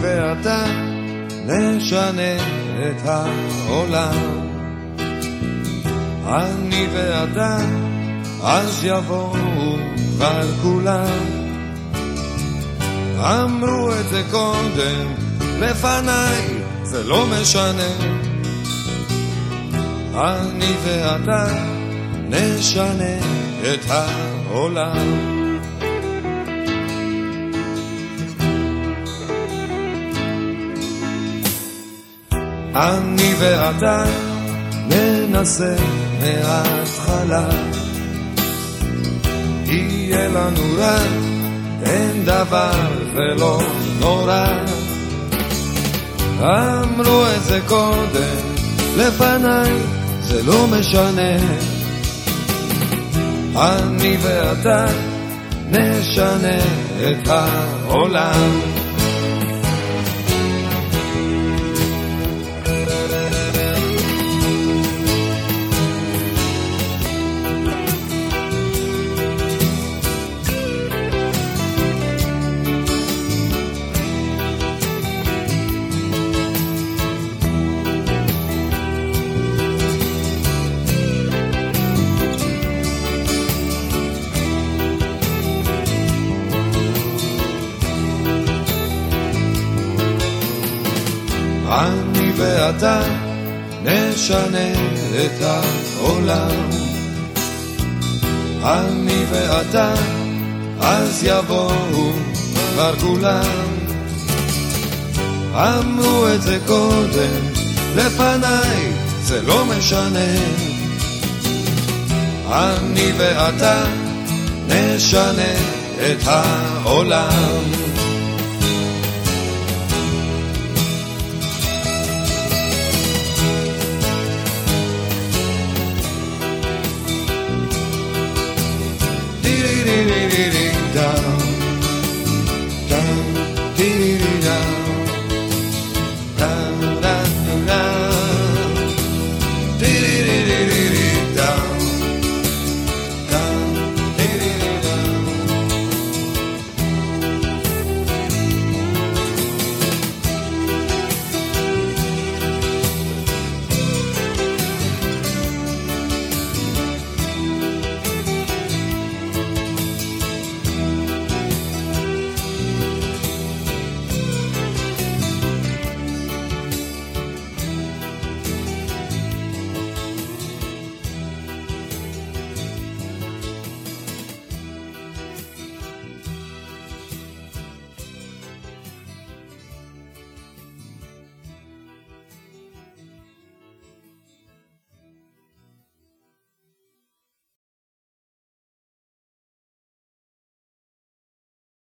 ואתה נשנה את העולם. אני ואתה אז יבואו כבר כולם. אמרו את זה קודם לפניי, זה לא משנה. אני ואתה נשנה את העולם. אני ואתה ננסה מההתחלה. יהיה לנו רע, אין דבר ולא נורא. אמרו את זה קודם לפניי, זה לא משנה. אני ואתה נשנה את העולם. אני ואתה נשנה את העולם. אני ואתה אז יבואו כבר כולם. אמרו את זה קודם לפניי, זה לא משנה. אני ואתה נשנה את העולם.